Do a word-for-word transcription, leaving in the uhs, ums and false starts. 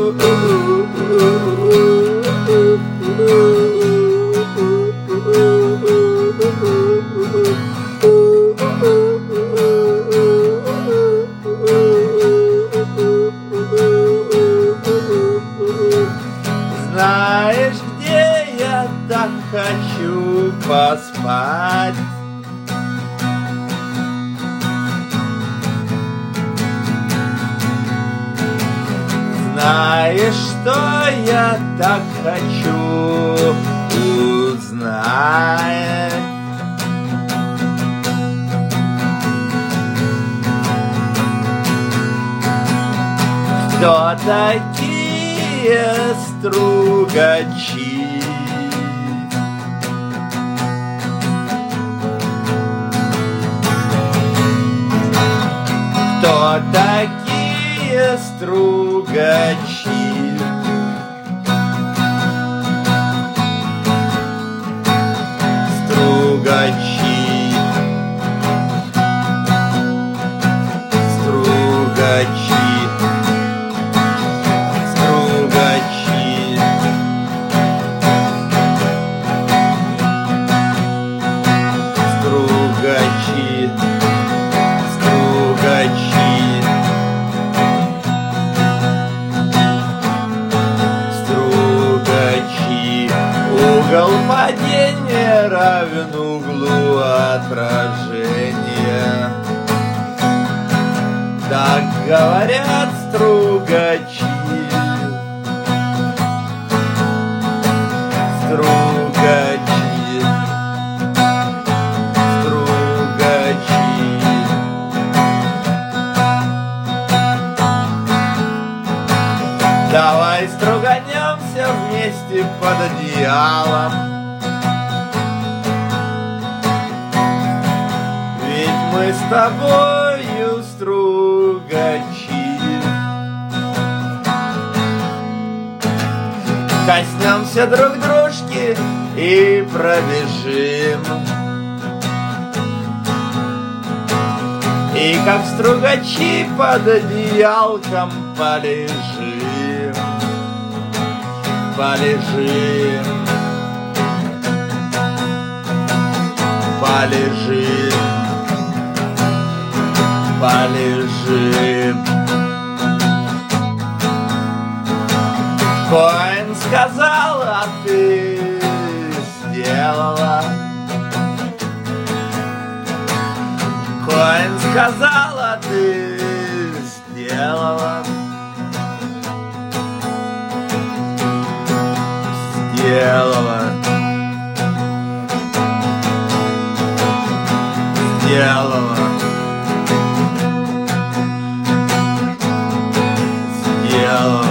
Знаешь, где я так хочу поспать? Знаешь, что я так хочу узнать? Кто такие Стругачи? Кто такие Стругачи? Стругачи, Стругачи, Стругачи. Стругачи, Стругачи, Стругачи. Угол падения равен углу отражения. Так говорят Стругачи. Стругачи, Стругачи. Давай струганемся вместе под одеялом. Ведь мы с тобою Стругачи. Коснемся друг дружки и пробежим. И как Стругачи под одеялком полежим. Полежим, полежим, полежим. Коэн сказал, а ты сделала. Коэн сказал, а ты сделала. Сделала, сделала, сделала.